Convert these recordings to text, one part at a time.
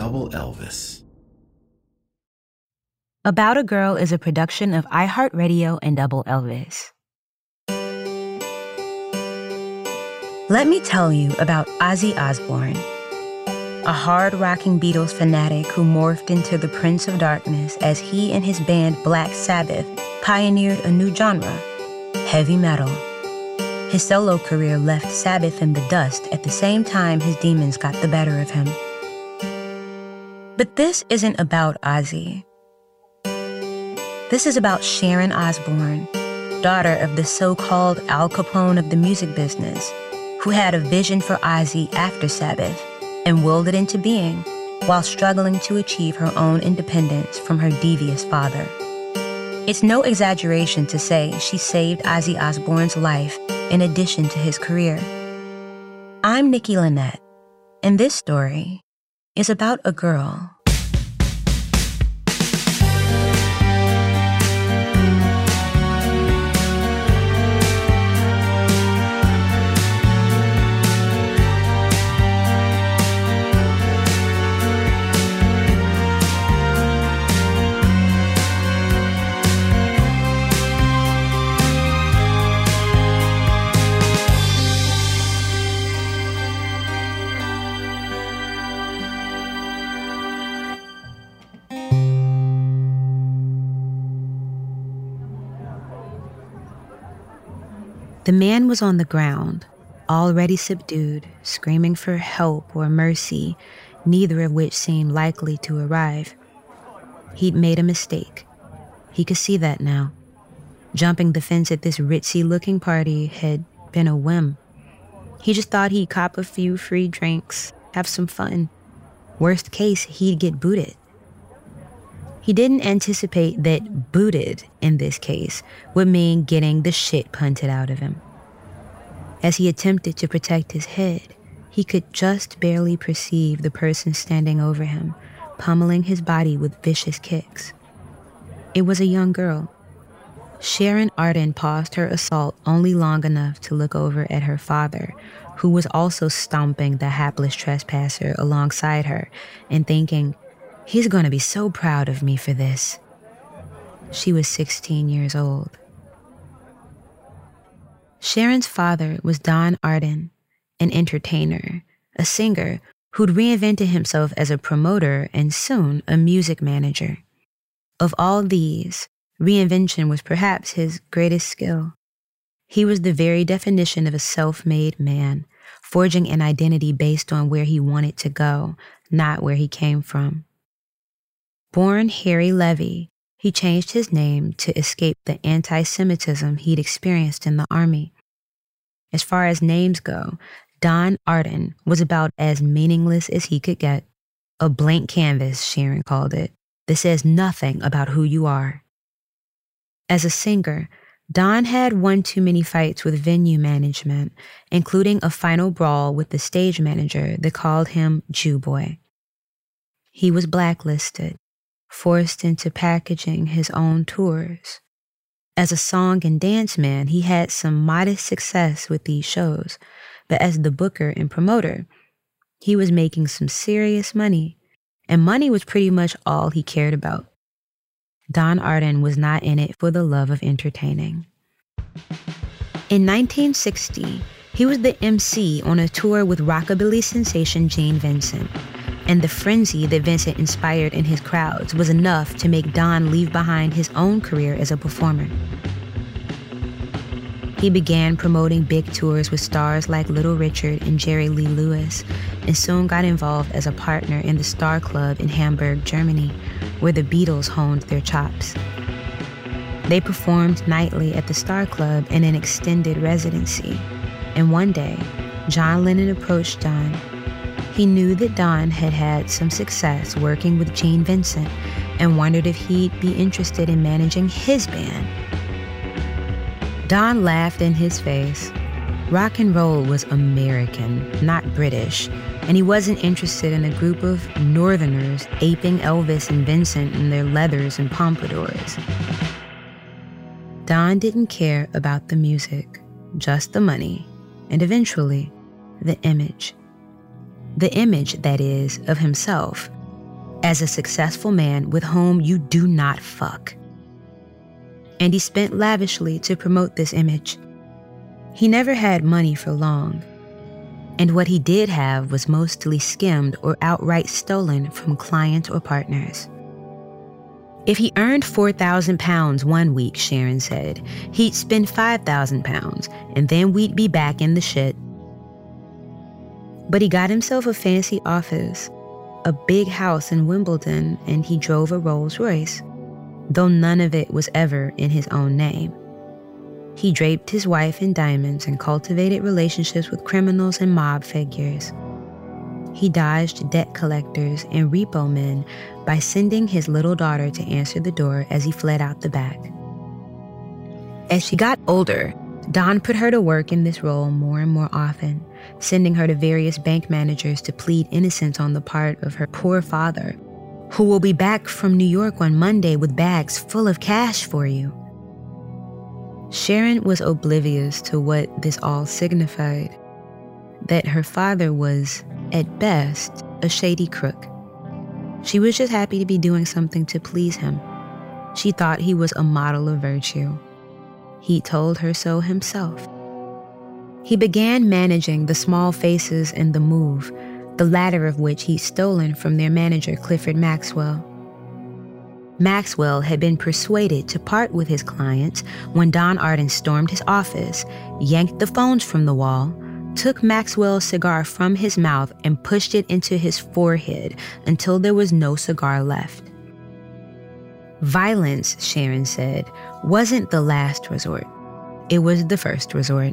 Double Elvis. About a Girl is a production of iHeartRadio and Double Elvis. Let me tell you about Ozzy Osbourne, a hard-rocking Beatles fanatic who morphed into the Prince of Darkness as he and his band Black Sabbath pioneered a new genre, heavy metal. His solo career left Sabbath in the dust at the same time his demons got the better of him. But this isn't about Ozzy. This is about Sharon Osbourne, daughter of the so-called Al Capone of the music business, who had a vision for Ozzy after Sabbath and willed it into being while struggling to achieve her own independence from her devious father. It's no exaggeration to say she saved Ozzy Osbourne's life in addition to his career. I'm Nikki Lynette, and this story is about a girl. The man was on the ground, already subdued, screaming for help or mercy, neither of which seemed likely to arrive. He'd made a mistake. He could see that now. Jumping the fence at this ritzy-looking party had been a whim. He just thought he'd cop a few free drinks, have some fun. Worst case, he'd get booted. He didn't anticipate that booted, in this case, would mean getting the shit punted out of him. As he attempted to protect his head, he could just barely perceive the person standing over him, pummeling his body with vicious kicks. It was a young girl. Sharon Arden paused her assault only long enough to look over at her father, who was also stomping the hapless trespasser alongside her and thinking, "He's going to be so proud of me for this." She was 16 years old. Sharon's father was Don Arden, an entertainer, a singer who'd reinvented himself as a promoter and soon a music manager. Of all these, reinvention was perhaps his greatest skill. He was the very definition of a self-made man, forging an identity based on where he wanted to go, not where he came from. Born Harry Levy, he changed his name to escape the anti-Semitism he'd experienced in the army. As far as names go, Don Arden was about as meaningless as he could get. A blank canvas, Sharon called it, that says nothing about who you are. As a singer, Don had one too many fights with venue management, including a final brawl with the stage manager that called him Jew Boy. He was blacklisted, forced into packaging his own tours. As a song and dance man, he had some modest success with these shows, but as the booker and promoter, he was making some serious money, and money was pretty much all he cared about. Don Arden was not in it for the love of entertaining. In 1960, he was the MC on a tour with rockabilly sensation Gene Vincent, and the frenzy that Vincent inspired in his crowds was enough to make Don leave behind his own career as a performer. He began promoting big tours with stars like Little Richard and Jerry Lee Lewis, and soon got involved as a partner in the Star Club in Hamburg, Germany, where the Beatles honed their chops. They performed nightly at the Star Club in an extended residency, and one day, John Lennon approached Don. He knew that Don had had some success working with Gene Vincent and wondered if he'd be interested in managing his band. Don laughed in his face. Rock and roll was American, not British, and he wasn't interested in a group of Northerners aping Elvis and Vincent in their leathers and pompadours. Don didn't care about the music, just the money, and eventually, the image. The image, that is, of himself, as a successful man with whom you do not fuck. And he spent lavishly to promote this image. He never had money for long, and what he did have was mostly skimmed or outright stolen from clients or partners. If he earned 4,000 pounds one week, Sharon said, he'd spend 5,000 pounds, and then we'd be back in the shit. But he got himself a fancy office, a big house in Wimbledon, and he drove a Rolls Royce, though none of it was ever in his own name. He draped his wife in diamonds and cultivated relationships with criminals and mob figures. He dodged debt collectors and repo men by sending his little daughter to answer the door as he fled out the back. As she got older, Don put her to work in this role more and more often, sending her to various bank managers to plead innocence on the part of her poor father, who will be back from New York on Monday with bags full of cash for you. Sharon was oblivious to what this all signified, that her father was, at best, a shady crook. She was just happy to be doing something to please him. She thought he was a model of virtue. He told her so himself. He began managing the Small Faces and The Move, the latter of which he'd stolen from their manager, Clifford Maxwell. Maxwell had been persuaded to part with his clients when Don Arden stormed his office, yanked the phones from the wall, took Maxwell's cigar from his mouth and pushed it into his forehead until there was no cigar left. Violence, Sharon said, wasn't the last resort. It was the first resort.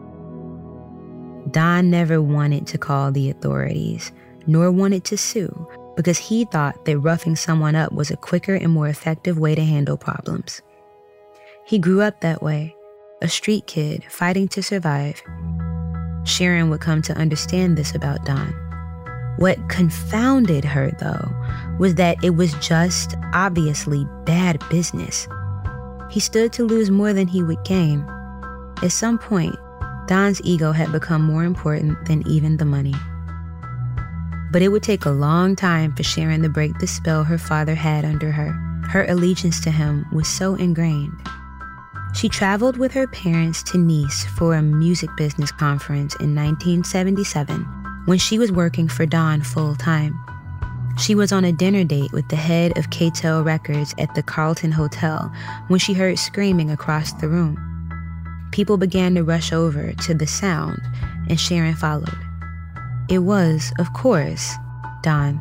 Don never wanted to call the authorities, nor wanted to sue, because he thought that roughing someone up was a quicker and more effective way to handle problems. He grew up that way, a street kid fighting to survive. Sharon would come to understand this about Don. What confounded her, though, was that it was just obviously bad business. He stood to lose more than he would gain. At some point, Don's ego had become more important than even the money. But it would take a long time for Sharon to break the spell her father had under her. Her allegiance to him was so ingrained. She traveled with her parents to Nice for a music business conference in 1977 when she was working for Don full-time. She was on a dinner date with the head of K-Tel Records at the Carlton Hotel when she heard screaming across the room. People began to rush over to the sound, and Sharon followed. It was, of course, Don.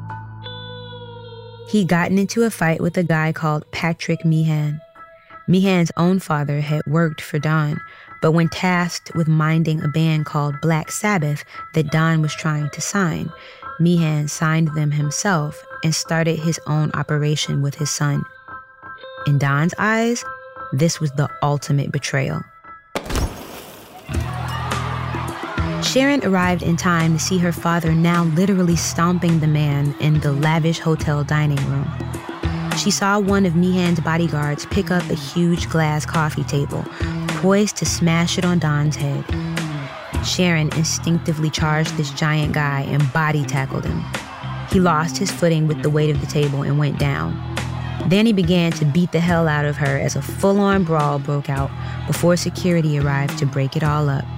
He'd gotten into a fight with a guy called Patrick Meehan. Meehan's own father had worked for Don, but when tasked with minding a band called Black Sabbath that Don was trying to sign, Meehan signed them himself and started his own operation with his son. In Don's eyes, this was the ultimate betrayal. Sharon arrived in time to see her father now literally stomping the man in the lavish hotel dining room. She saw one of Meehan's bodyguards pick up a huge glass coffee table, poised to smash it on Don's head. Sharon instinctively charged this giant guy and body tackled him. He lost his footing with the weight of the table and went down. Then he began to beat the hell out of her as a full-on brawl broke out before security arrived to break it all up.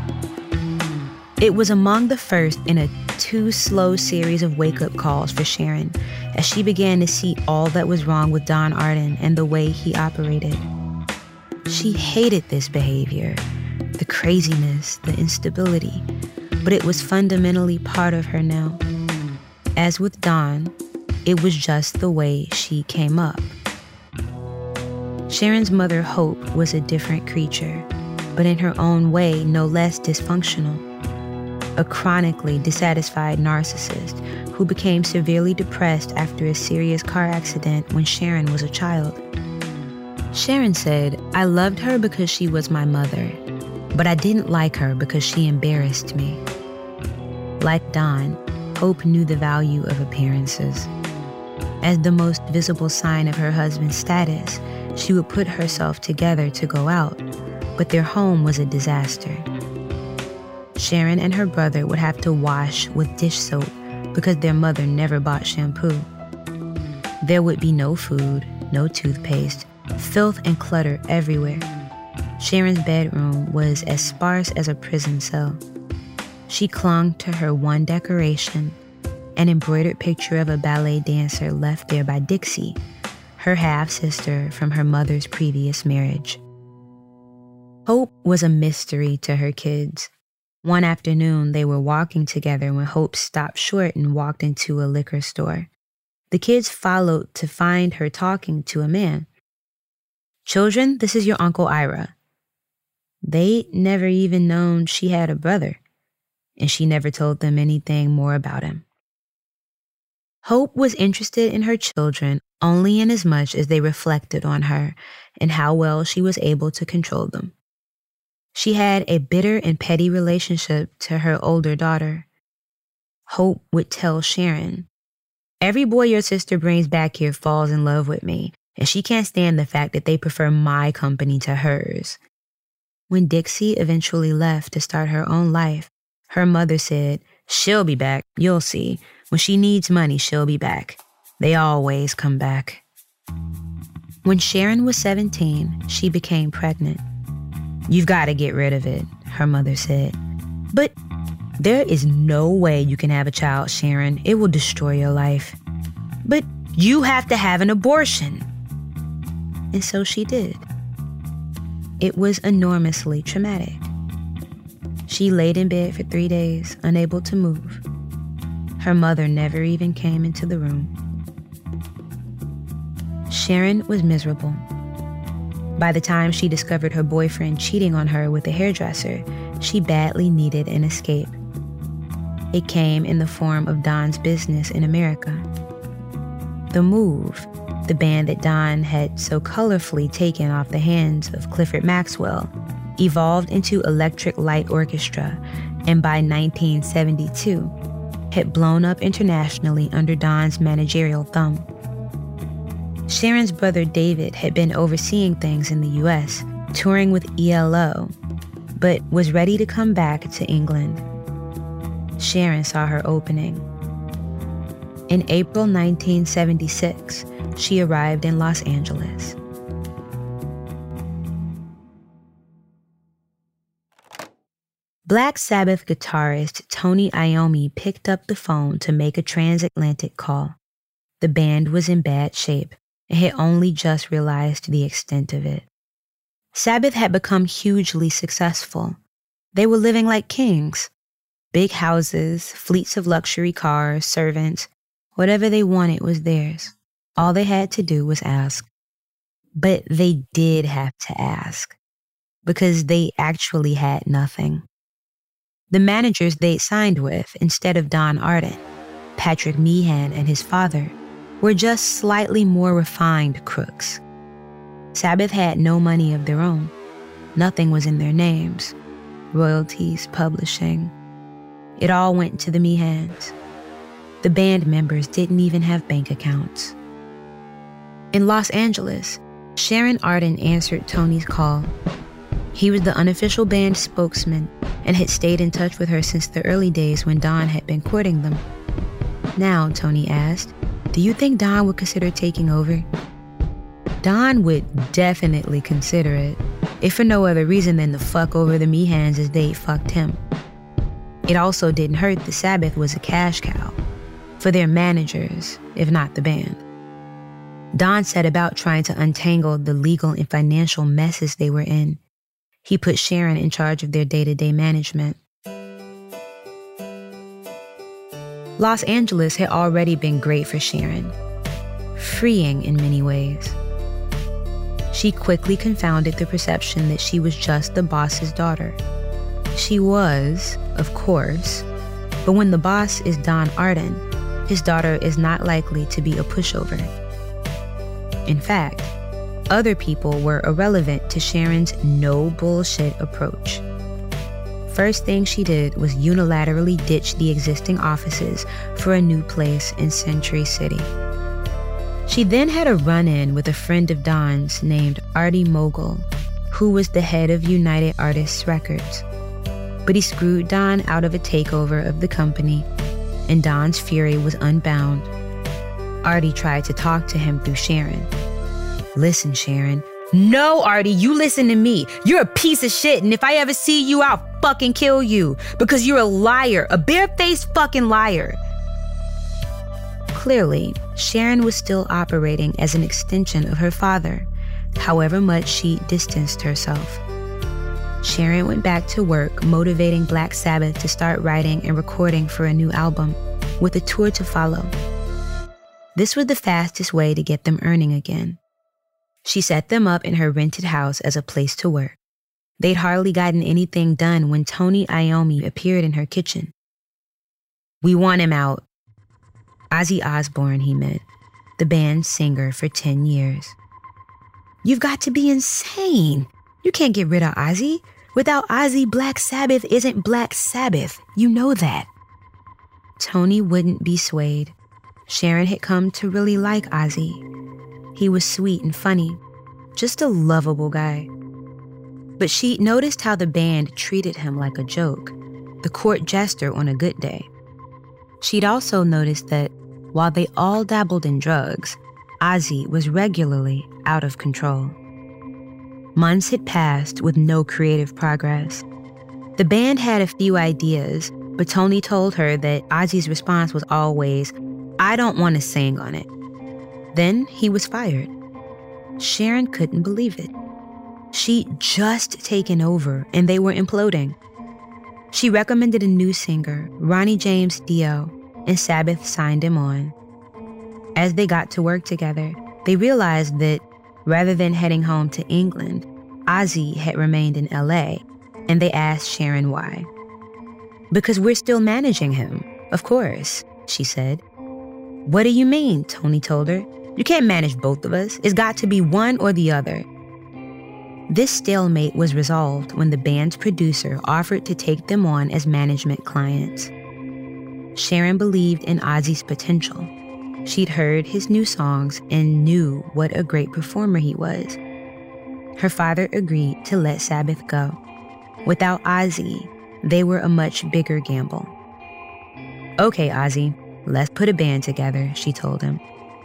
It was among the first in a too-slow series of wake-up calls for Sharon as she began to see all that was wrong with Don Arden and the way he operated. She hated this behavior, the craziness, the instability, but it was fundamentally part of her now. As with Don, it was just the way she came up. Sharon's mother, Hope, was a different creature, but in her own way, no less dysfunctional. A chronically dissatisfied narcissist who became severely depressed after a serious car accident when Sharon was a child. Sharon said, "I loved her because she was my mother, but I didn't like her because she embarrassed me." Like Don, Hope knew the value of appearances. As the most visible sign of her husband's status, she would put herself together to go out, but their home was a disaster. Sharon and her brother would have to wash with dish soap because their mother never bought shampoo. There would be no food, no toothpaste, filth and clutter everywhere. Sharon's bedroom was as sparse as a prison cell. She clung to her one decoration, an embroidered picture of a ballet dancer left there by Dixie, her half-sister from her mother's previous marriage. Hope was a mystery to her kids. One afternoon, they were walking together when Hope stopped short and walked into a liquor store. The kids followed to find her talking to a man. "Children, this is your Uncle Ira." They'd never even known she had a brother, and she never told them anything more about him. Hope was interested in her children only inasmuch as they reflected on her and how well she was able to control them. She had a bitter and petty relationship to her older daughter. Hope would tell Sharon, "Every boy your sister brings back here falls in love with me, and she can't stand the fact that they prefer my company to hers." When Dixie eventually left to start her own life, her mother said, "She'll be back, you'll see. When she needs money, she'll be back. They always come back." When Sharon was 17, she became pregnant. "You've got to get rid of it," her mother said. "But there is no way you can have a child, Sharon. It will destroy your life." "But you have to have an abortion." And so she did. It was enormously traumatic. She laid in bed for 3 days, unable to move. Her mother never even came into the room. Sharon was miserable. By the time she discovered her boyfriend cheating on her with a hairdresser, she badly needed an escape. It came in the form of Don's business in America. The Move, the band that Don had so colorfully taken off the hands of Clifford Maxwell, evolved into Electric Light Orchestra, and by 1972, had blown up internationally under Don's managerial thumb. Sharon's brother David had been overseeing things in the U.S., touring with ELO, but was ready to come back to England. Sharon saw her opening. In April 1976, she arrived in Los Angeles. Black Sabbath guitarist Tony Iommi picked up the phone to make a transatlantic call. The band was in bad shape and had only just realized the extent of it. Sabbath had become hugely successful. They were living like kings. Big houses, fleets of luxury cars, servants, whatever they wanted was theirs. All they had to do was ask. But they did have to ask, because they actually had nothing. The managers they'd signed with, instead of Don Arden, Patrick Meehan and his father, were just slightly more refined crooks. Sabbath had no money of their own. Nothing was in their names. Royalties, publishing. It all went to the Meehans. The band members didn't even have bank accounts. In Los Angeles, Sharon Arden answered Tony's call. He was the unofficial band spokesman and had stayed in touch with her since the early days when Don had been courting them. Now, Tony asked, "Do you think Don would consider taking over?" Don would definitely consider it, if for no other reason than to fuck over the Meehans as they fucked him. It also didn't hurt that Sabbath was a cash cow for their managers, if not the band. Don set about trying to untangle the legal and financial messes they were in. He put Sharon in charge of their day-to-day management. Los Angeles had already been great for Sharon, freeing in many ways. She quickly confounded the perception that she was just the boss's daughter. She was, of course, but when the boss is Don Arden, his daughter is not likely to be a pushover. In fact, other people were irrelevant to Sharon's no-bullshit approach. First thing she did was unilaterally ditch the existing offices for a new place in Century City. She then had a run-in with a friend of Don's named Artie Mogul, who was the head of United Artists Records. But he screwed Don out of a takeover of the company, and Don's fury was unbound. Artie tried to talk to him through Sharon. Listen, Sharon. No, Artie, you listen to me. You're a piece of shit, and if I ever see you, I'll fucking kill you. Because you're a liar, a bare-faced fucking liar. Clearly, Sharon was still operating as an extension of her father, however much she distanced herself. Sharon went back to work motivating Black Sabbath to start writing and recording for a new album, with a tour to follow. This was the fastest way to get them earning again. She set them up in her rented house as a place to work. They'd hardly gotten anything done when Tony Iommi appeared in her kitchen. We want him out. Ozzy Osbourne, he meant, the band's singer for 10 years. You've got to be insane. You can't get rid of Ozzy. Without Ozzy, Black Sabbath isn't Black Sabbath. You know that. Tony wouldn't be swayed. Sharon had come to really like Ozzy. He was sweet and funny, just a lovable guy. But she noticed how the band treated him like a joke, the court jester on a good day. She'd also noticed that while they all dabbled in drugs, Ozzy was regularly out of control. Months had passed with no creative progress. The band had a few ideas, but Tony told her that Ozzy's response was always, "I don't want to sing on it." Then he was fired. Sharon couldn't believe it. She'd just taken over and they were imploding. She recommended a new singer, Ronnie James Dio, and Sabbath signed him on. As they got to work together, they realized that rather than heading home to England, Ozzy had remained in LA, and they asked Sharon why. "Because we're still managing him, of course," she said. "What do you mean?" Tony told her. "You can't manage both of us. It's got to be one or the other." This stalemate was resolved when the band's producer offered to take them on as management clients. Sharon believed in Ozzy's potential. She'd heard his new songs and knew what a great performer he was. Her father agreed to let Sabbath go. Without Ozzy, they were a much bigger gamble. "Okay, Ozzy, let's put a band together," she told him.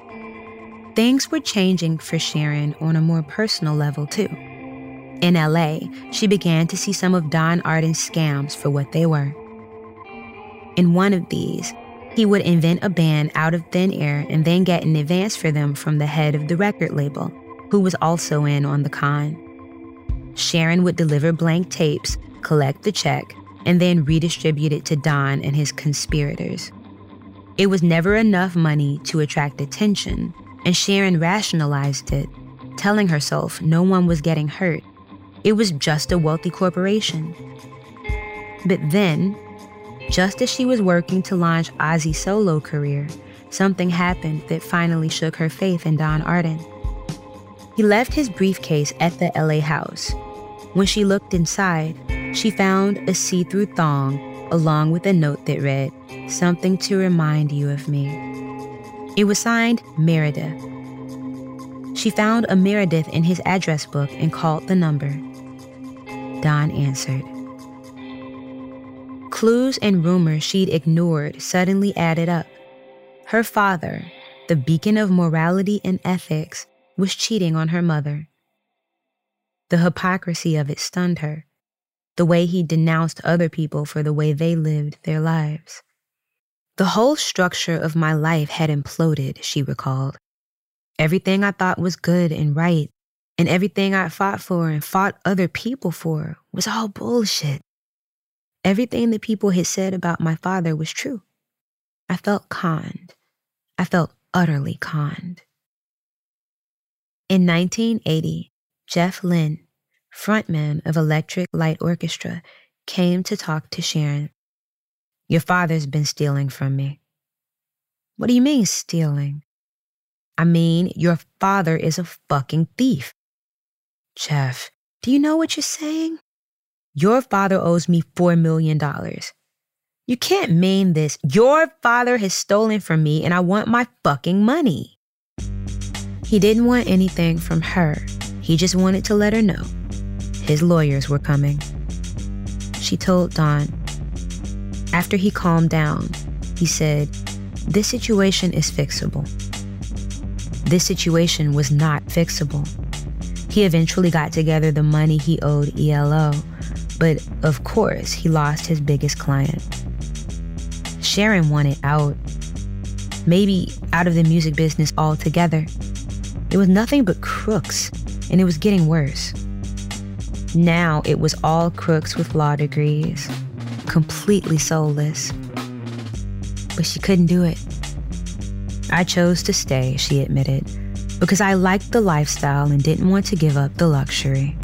Things were changing for Sharon on a more personal level, too. In LA, she began to see some of Don Arden's scams for what they were. In one of these, he would invent a band out of thin air and then get an advance for them from the head of the record label, who was also in on the con. Sharon would deliver blank tapes, collect the check, and then redistribute it to Don and his conspirators. It was never enough money to attract attention, and Sharon rationalized it, telling herself no one was getting hurt. It was just a wealthy corporation. But then, just as she was working to launch Ozzy's solo career, something happened that finally shook her faith in Don Arden. He left his briefcase at the LA house. When she looked inside, she found a see-through thong along with a note that read, "Something to remind you of me." It was signed Meredith. She found a Meredith in his address book and called the number. Don answered. Clues and rumors she'd ignored suddenly added up. Her father, the beacon of morality and ethics, was cheating on her mother. The hypocrisy of it stunned her, the way he denounced other people for the way they lived their lives. The whole structure of my life had imploded, she recalled. Everything I thought was good and right, and everything I fought for and fought other people for, was all bullshit. Everything that people had said about my father was true. I felt conned. I felt utterly conned. In 1980, Jeff Lynne, frontman of Electric Light Orchestra, came to talk to Sharon. "Your father's been stealing from me." "What do you mean, stealing?" "I mean, your father is a fucking thief." "Jeff, do you know what you're saying? Your father owes me $4 million. You can't mean this. Your father has stolen from me and I want my fucking money." He didn't want anything from her. He just wanted to let her know. His lawyers were coming. She told Don. After he calmed down, he said, "This situation is fixable. This situation was not fixable. He eventually got together the money he owed ELO, but of course, he lost his biggest client. Sharon wanted out. Maybe out of the music business altogether. It was nothing but crooks, and it was getting worse. Now it was all crooks with law degrees, completely soulless. But she couldn't do it. I chose to stay, she admitted, because I liked the lifestyle and didn't want to give up the luxury.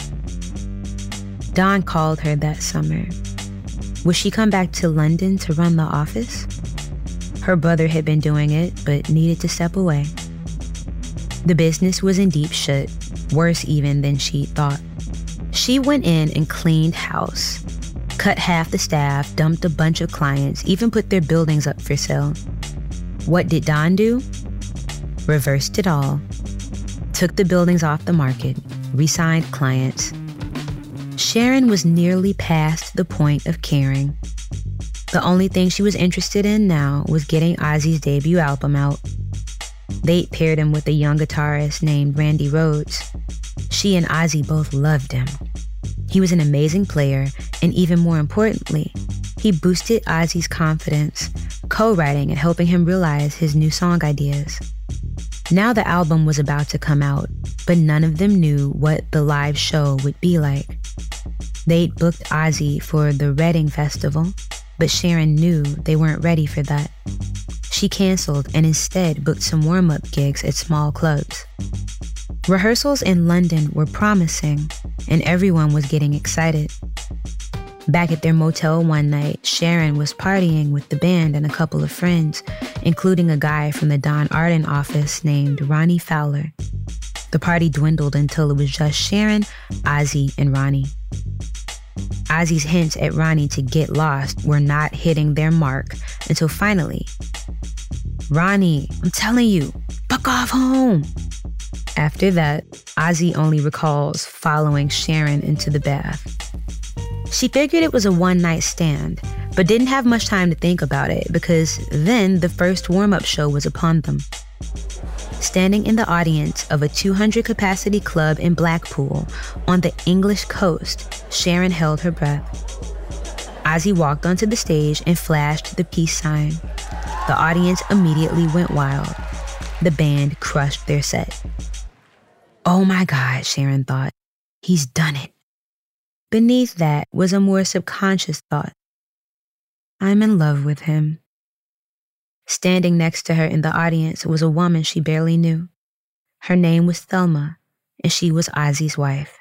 Don called her that summer. Would she come back to London to run the office? Her brother had been doing it, but needed to step away. The business was in deep shit, worse even than she thought. She went in and cleaned house, cut half the staff, dumped a bunch of clients, even put their buildings up for sale. What did Don do? Reversed it all. Took the buildings off the market, re-signed clients. Sharon was nearly past the point of caring. The only thing she was interested in now was getting Ozzy's debut album out. They'd paired him with a young guitarist named Randy Rhoads. She and Ozzy both loved him. He was an amazing player, and even more importantly, he boosted Ozzy's confidence, co-writing and helping him realize his new song ideas. Now the album was about to come out, but none of them knew what the live show would be like. They'd booked Ozzy for the Reading Festival, but Sharon knew they weren't ready for that. She canceled and instead booked some warm-up gigs at small clubs. Rehearsals in London were promising, and everyone was getting excited. Back at their motel one night, Sharon was partying with the band and a couple of friends, including a guy from the Don Arden office named Ronnie Fowler. The party dwindled until it was just Sharon, Ozzy, and Ronnie. Ozzy's hints at Ronnie to get lost were not hitting their mark until finally, "Ronnie, I'm telling you, fuck off home." After that, Ozzy only recalls following Sharon into the bath. She figured it was a one-night stand, but didn't have much time to think about it because then the first warm-up show was upon them. Standing in the audience of a 200-capacity club in Blackpool on the English coast, Sharon held her breath. Ozzy walked onto the stage and flashed the peace sign. The audience immediately went wild. The band crushed their set. Oh my God, Sharon thought. He's done it. Beneath that was a more subconscious thought. I'm in love with him. Standing next to her in the audience was a woman she barely knew. Her name was Thelma, and she was Ozzy's wife.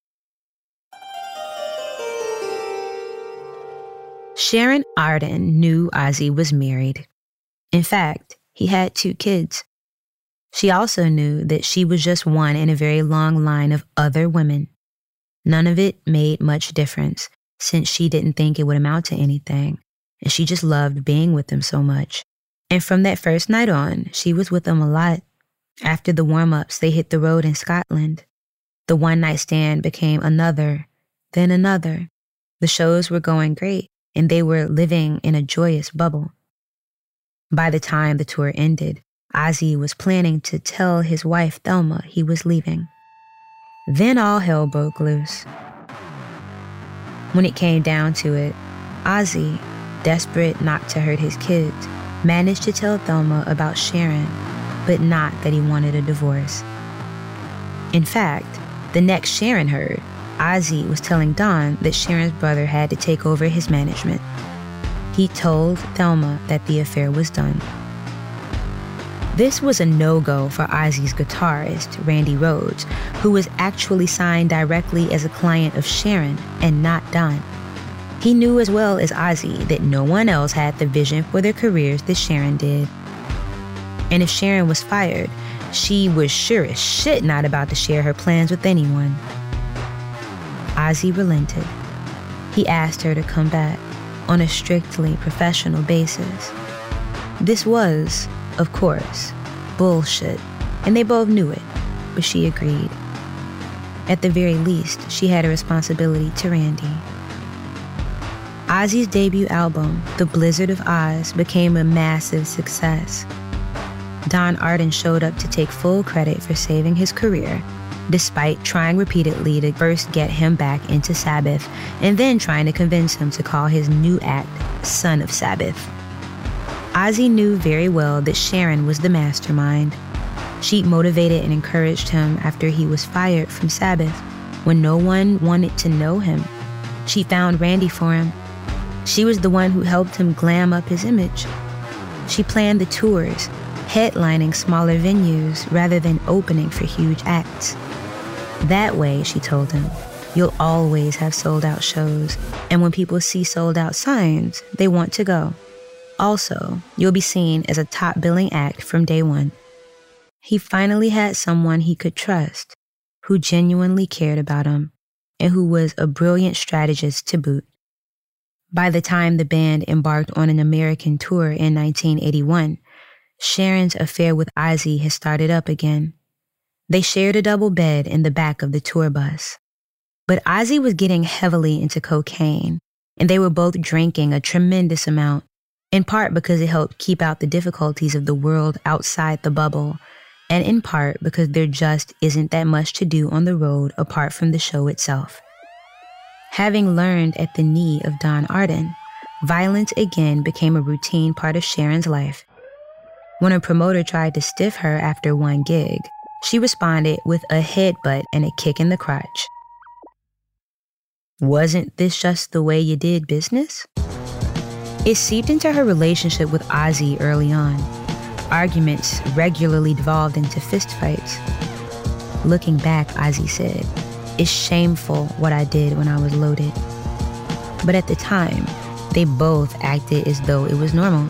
Sharon Arden knew Ozzy was married. In fact, he had 2 kids. She also knew that she was just one in a very long line of other women. None of it made much difference, since she didn't think it would amount to anything, and she just loved being with them so much. And from that first night on, she was with them a lot. After the warm-ups, they hit the road in Scotland. The one-night stand became another, then another. The shows were going great, and they were living in a joyous bubble. By the time the tour ended, Ozzy was planning to tell his wife Thelma he was leaving. Then all hell broke loose. When it came down to it, Ozzy, desperate not to hurt his kids, managed to tell Thelma about Sharon, but not that he wanted a divorce. In fact, the next Sharon heard, Ozzy was telling Don that Sharon's brother had to take over his management. He told Thelma that the affair was done. This was a no-go for Ozzy's guitarist, Randy Rhoads, who was actually signed directly as a client of Sharon and not Don. He knew as well as Ozzy that no one else had the vision for their careers that Sharon did. And if Sharon was fired, she was sure as shit not about to share her plans with anyone. Ozzy relented. He asked her to come back on a strictly professional basis. This was, of course, bullshit, and they both knew it, but she agreed. At the very least, she had a responsibility to Randy. Ozzy's debut album, The Blizzard of Oz, became a massive success. Don Arden showed up to take full credit for saving his career, despite trying repeatedly to first get him back into Sabbath and then trying to convince him to call his new act Son of Sabbath. Ozzy knew very well that Sharon was the mastermind. She motivated and encouraged him after he was fired from Sabbath when no one wanted to know him. She found Randy for him. She was the one who helped him glam up his image. She planned the tours, headlining smaller venues rather than opening for huge acts. That way, she told him, you'll always have sold-out shows, and when people see sold-out signs, they want to go. Also, you'll be seen as a top-billing act from day one. He finally had someone he could trust, who genuinely cared about him, and who was a brilliant strategist to boot. By the time the band embarked on an American tour in 1981, Sharon's affair with Ozzy had started up again. They shared a double bed in the back of the tour bus. But Ozzy was getting heavily into cocaine, and they were both drinking a tremendous amount, in part because it helped keep out the difficulties of the world outside the bubble, and in part because there just isn't that much to do on the road apart from the show itself. Having learned at the knee of Don Arden, violence again became a routine part of Sharon's life. When a promoter tried to stiff her after one gig, she responded with a headbutt and a kick in the crotch. Wasn't this just the way you did business? It seeped into her relationship with Ozzy early on. Arguments regularly devolved into fistfights. Looking back, Ozzy said, "It's shameful what I did when I was loaded." But at the time, they both acted as though it was normal.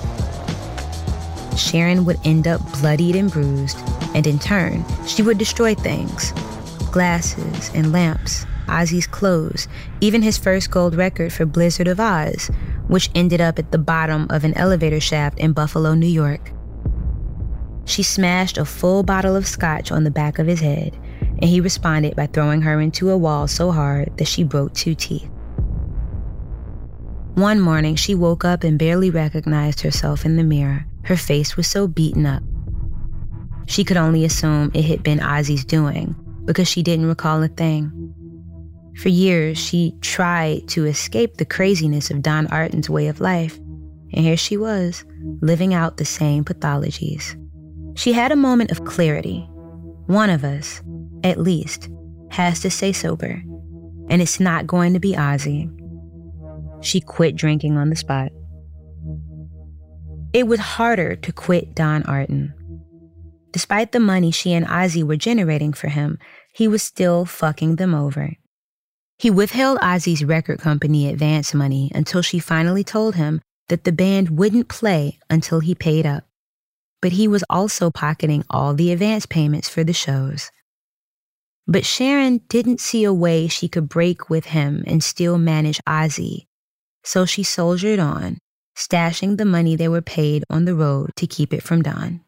Sharon would end up bloodied and bruised, and in turn, she would destroy things. Glasses and lamps, Ozzy's clothes, even his first gold record for Blizzard of Oz, which ended up at the bottom of an elevator shaft in Buffalo, New York. She smashed a full bottle of scotch on the back of his head, and he responded by throwing her into a wall so hard that she broke 2 teeth. One morning, she woke up and barely recognized herself in the mirror. Her face was so beaten up. She could only assume it had been Ozzy's doing, because she didn't recall a thing. For years, she tried to escape the craziness of Don Arden's way of life, and here she was, living out the same pathologies. She had a moment of clarity. One of us, at least, has to stay sober, and it's not going to be Ozzy. She quit drinking on the spot. It was harder to quit Don Arden. Despite the money she and Ozzy were generating for him, he was still fucking them over. He withheld Ozzy's record company advance money until she finally told him that the band wouldn't play until he paid up. But he was also pocketing all the advance payments for the shows. But Sharon didn't see a way she could break with him and still manage Ozzy, so she soldiered on, stashing the money they were paid on the road to keep it from Don.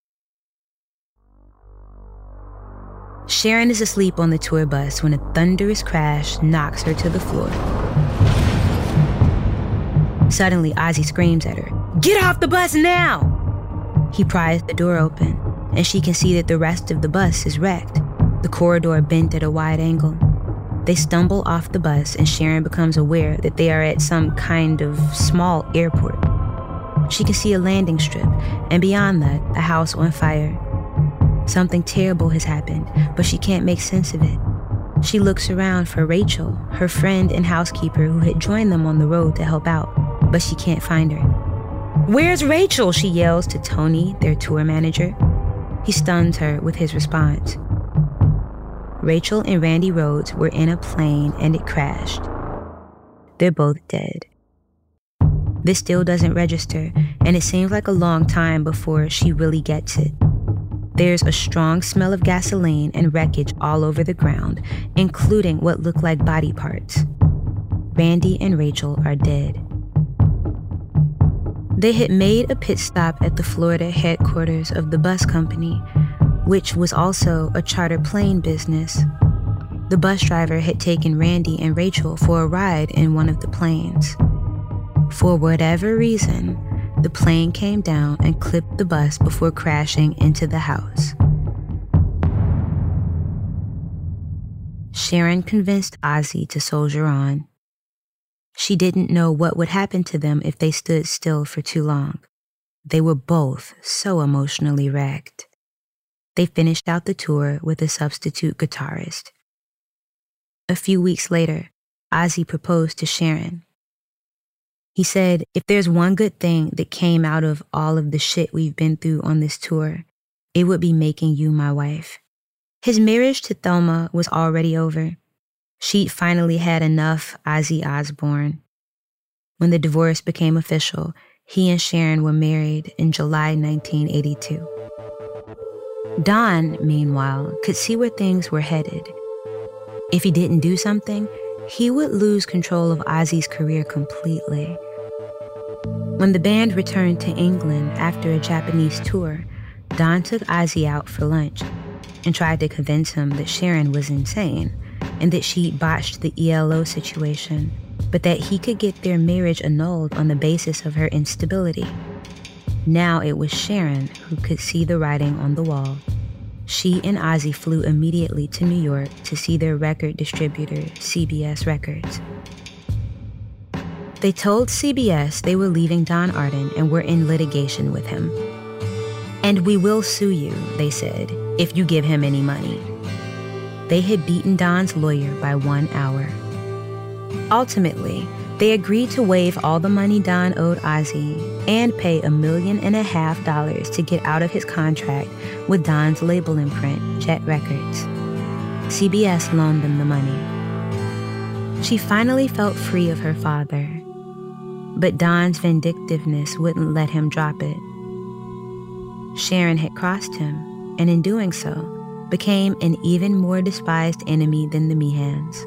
Sharon is asleep on the tour bus when a thunderous crash knocks her to the floor. Suddenly, Ozzy screams at her, "Get off the bus now!" He pries the door open, and she can see that the rest of the bus is wrecked, the corridor bent at a wide angle. They stumble off the bus, and Sharon becomes aware that they are at some kind of small airport. She can see a landing strip, and beyond that, a house on fire. Something terrible has happened, but she can't make sense of it. She looks around for Rachel, her friend and housekeeper who had joined them on the road to help out, but she can't find her. "Where's Rachel?" she yells to Tony, their tour manager. He stuns her with his response. Rachel and Randy Rhoads were in a plane and it crashed. They're both dead. This still doesn't register, and it seems like a long time before she really gets it. There's a strong smell of gasoline and wreckage all over the ground, including what look like body parts. Randy and Rachel are dead. They had made a pit stop at the Florida headquarters of the bus company, which was also a charter plane business. The bus driver had taken Randy and Rachel for a ride in one of the planes. For whatever reason, the plane came down and clipped the bus before crashing into the house. Sharon convinced Ozzy to soldier on. She didn't know what would happen to them if they stood still for too long. They were both so emotionally wrecked. They finished out the tour with a substitute guitarist. A few weeks later, Ozzy proposed to Sharon. He said, "If there's one good thing that came out of all of the shit we've been through on this tour, it would be making you my wife." His marriage to Thelma was already over. She'd finally had enough Ozzy Osbourne. When the divorce became official, he and Sharon were married in July 1982. Don, meanwhile, could see where things were headed. If he didn't do something, he would lose control of Ozzy's career completely. When the band returned to England after a Japanese tour, Don took Ozzy out for lunch and tried to convince him that Sharon was insane and that she'd botched the ELO situation, but that he could get their marriage annulled on the basis of her instability. Now it was Sharon who could see the writing on the wall. She and Ozzy flew immediately to New York to see their record distributor, CBS Records. They told CBS they were leaving Don Arden and were in litigation with him. "And we will sue you," they said, "if you give him any money." They had beaten Don's lawyer by 1 hour. Ultimately, they agreed to waive all the money Don owed Ozzy and pay $1.5 million to get out of his contract with Don's label imprint, Jet Records. CBS loaned them the money. She finally felt free of her father, but Don's vindictiveness wouldn't let him drop it. Sharon had crossed him, and in doing so, became an even more despised enemy than the Mehans.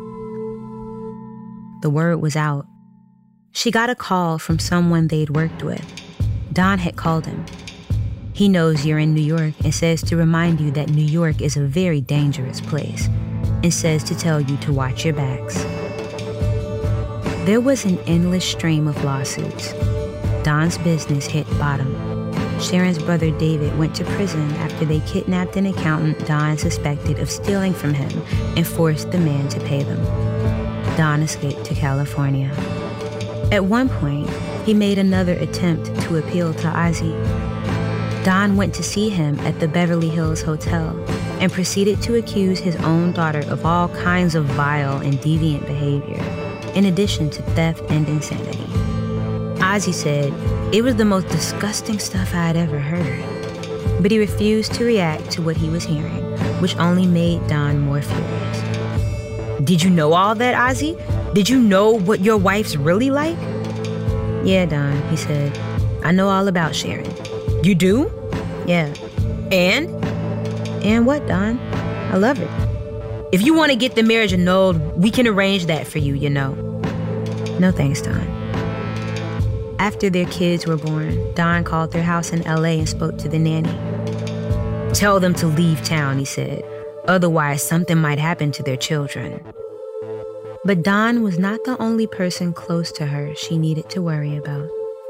The word was out. She got a call from someone they'd worked with. Don had called him. "He knows you're in New York and says to remind you that New York is a very dangerous place and says to tell you to watch your backs." There was an endless stream of lawsuits. Don's business hit bottom. Sharon's brother David went to prison after they kidnapped an accountant Don suspected of stealing from him and forced the man to pay them. Don escaped to California. At one point, he made another attempt to appeal to Ozzy. Don went to see him at the Beverly Hills Hotel and proceeded to accuse his own daughter of all kinds of vile and deviant behavior, in addition to theft and insanity. Ozzy said, "It was the most disgusting stuff I had ever heard." But he refused to react to what he was hearing, which only made Don more furious. "Did you know all that, Ozzy? Did you know what your wife's really like?" "Yeah, Don," he said. "I know all about Sharon." "You do?" "Yeah." "And?" "And what, Don? I love her." "If you want to get the marriage annulled, we can arrange that for you, you know." "No thanks, Don." After their kids were born, Don called their house in LA and spoke to the nanny. "Tell them to leave town," he said. "Otherwise, something might happen to their children." But Don was not the only person close to her she needed to worry about.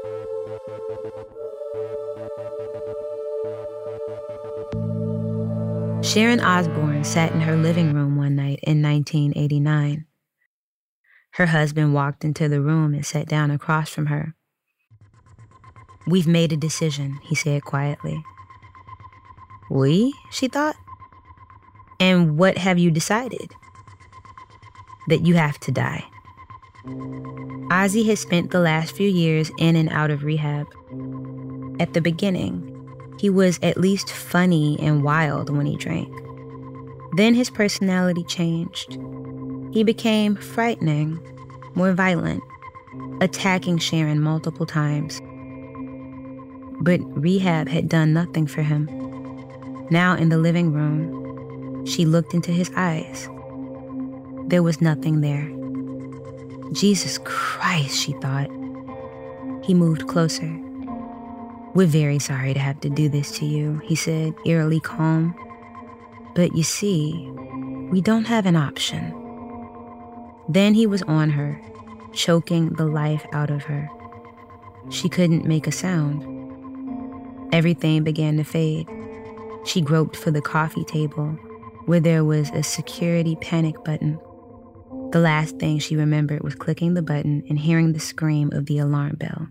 Sharon Osbourne sat in her living room one night in 1989. Her husband walked into the room and sat down across from her. "We've made a decision," he said quietly. "We?" she thought. "And what have you decided?" "That you have to die." Ozzy had spent the last few years in and out of rehab. At the beginning, he was at least funny and wild when he drank. Then his personality changed. He became frightening, more violent, attacking Sharon multiple times. But rehab had done nothing for him. Now in the living room, she looked into his eyes. There was nothing there. Jesus Christ, she thought. He moved closer. "We're very sorry to have to do this to you," he said, eerily calm. "But you see, we don't have an option." Then he was on her, choking the life out of her. she couldn't make a sound. Everything began to fade. She groped for the coffee table, where there was a security panic button. The last thing she remembered was clicking the button and hearing the scream of the alarm bell.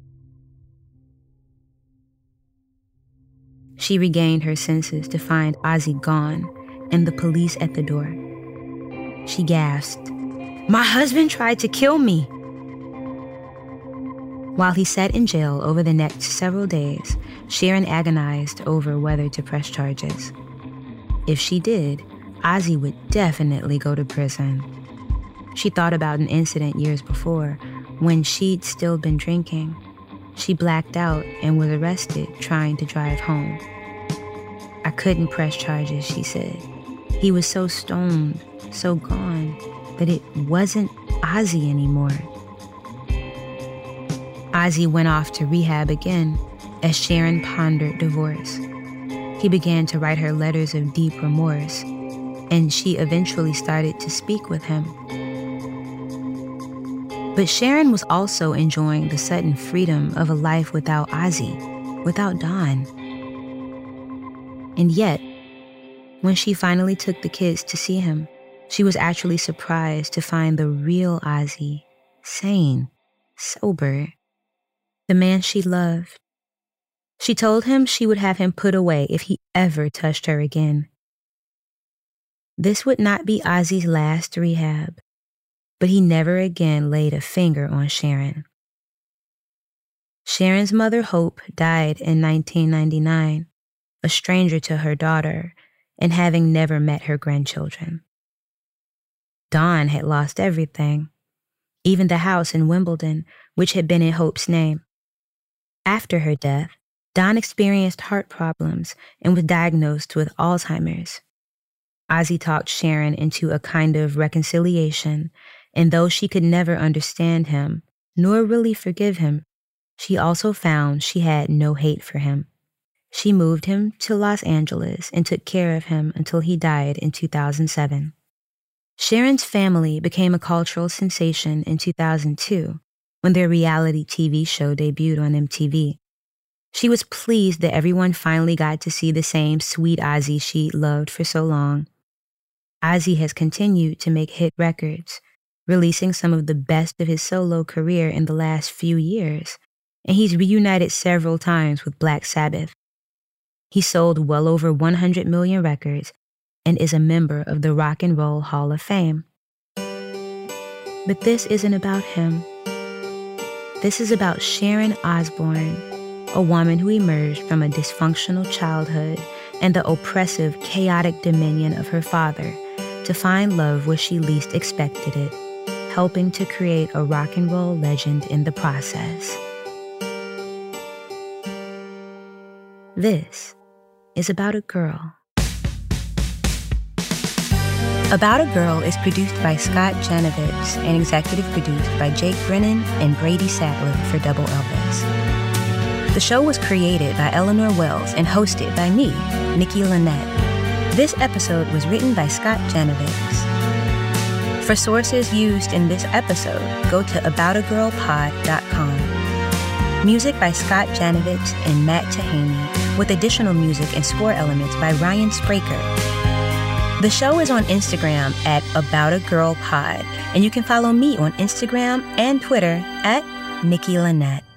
She regained her senses to find Ozzy gone and the police at the door. She gasped, "My husband tried to kill me!" While he sat in jail over the next several days, Sharon agonized over whether to press charges. If she did, Ozzy would definitely go to prison. She thought about an incident years before when she'd still been drinking. She blacked out and was arrested trying to drive home. "I couldn't press charges," she said. "He was so stoned, so gone, that it wasn't Ozzy anymore." Ozzy went off to rehab again as Sharon pondered divorce. He began to write her letters of deep remorse, and she eventually started to speak with him. But Sharon was also enjoying the sudden freedom of a life without Ozzy, without Don. And yet, when she finally took the kids to see him, she was actually surprised to find the real Ozzy, sane, sober, the man she loved. She told him she would have him put away if he ever touched her again. This would not be Ozzy's last rehab, but he never again laid a finger on Sharon. Sharon's mother, Hope, died in 1999, a stranger to her daughter and having never met her grandchildren. Dawn had lost everything, even the house in Wimbledon, which had been in Hope's name. After her death, Dawn experienced heart problems and was diagnosed with Alzheimer's. Ozzy talked Sharon into a kind of reconciliation, and though she could never understand him, nor really forgive him, she also found she had no hate for him. She moved him to Los Angeles and took care of him until he died in 2007. Sharon's family became a cultural sensation in 2002 when their reality TV show debuted on MTV. She was pleased that everyone finally got to see the same sweet Ozzy she loved for so long. Ozzy has continued to make hit records, releasing some of the best of his solo career in the last few years, and he's reunited several times with Black Sabbath. He sold well over 100 million records and is a member of the Rock and Roll Hall of Fame. But this isn't about him. This is about Sharon Osbourne, a woman who emerged from a dysfunctional childhood and the oppressive, chaotic dominion of her father to find love where she least expected it, helping to create a rock and roll legend in the process. This is About a Girl. About a Girl is produced by Scott Janovitz and executive produced by Jake Brennan and Brady Sadler for Double Elvis. The show was created by Eleanor Wells and hosted by me, Nikki Lynette. This episode was written by Scott Janovitz. For sources used in this episode, go to aboutagirlpod.com. Music by Scott Janovitz and Matt Tahaney, with additional music and score elements by Ryan Spraker. The show is on Instagram at aboutagirlpod, and you can follow me on Instagram and Twitter at Nikki Lynette.